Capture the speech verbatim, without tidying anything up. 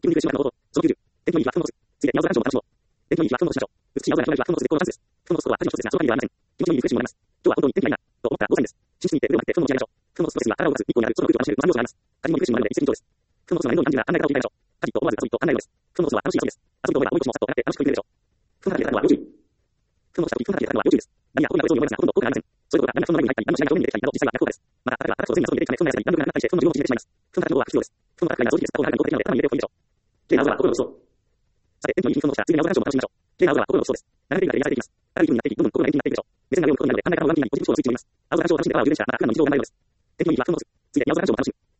気分に苦しまれたのそのきゅうじゅう。天気のいい日は雲の巣。ついで、宮沢団長も話しましょう。天気のいい日は雲の巣しましょう。美しい青空の広い日は雲の巣絶好のチャンスです。雲の巣とは私の一つですが、その限りではありません。気持ちのいいリフレッシュもらえます。今日は本当に天気がいいな、と思ったらごさいです。寝室に行って腕を振って雲の打ち上げましょう。雲の巣とですには体を動かす日光にある空の空気を楽しめる三要素があります。風にもリフレッシュもらえるので一石二鳥です。雲の巣の面倒に感じるなら案内方を聞いてみましょう。カジッと思わず遊びと案内のです。雲の巣は楽しい遊びです。遊びと思えば重い腰もさっと上がって楽しく飛び出るでしょう。雲の中でやったのは要注意。雲の下を雲の中でやったのは要注意です。何やこんなことを思いますが、ほとんど効果がありません。そういうことが何やその中に入ったり、何の試合が表面に出てきたりなど実際は逆効果です。また、あなたがあなたと全員遊びに出てきたので、雲の中でやったり、何度かなったりして、雲の自分を縮めてしまいます。雲の中でやったら、ゾウです。雲の中がいいな、ゾウ的です。顔を長く動的なので、頭に入れておいてみましょう。綺麗な青空は心のそう。さて、天気のいい日雲の下、次に青空団長も楽しみましょう。綺麗な青空は心のそうです。流れている中で癒されていきます。ある気分になっていき、どんどん心が元気になっていくでしょう。目線が上を向くことになるので、考え方も上向きになり、ポジティブ思考のスイッチを入れます。青空団長を楽しんでからは充電したら、また明日の自分を頑張ります。天気のいい日は雲の巣。次いで宮沢団長も楽しみ。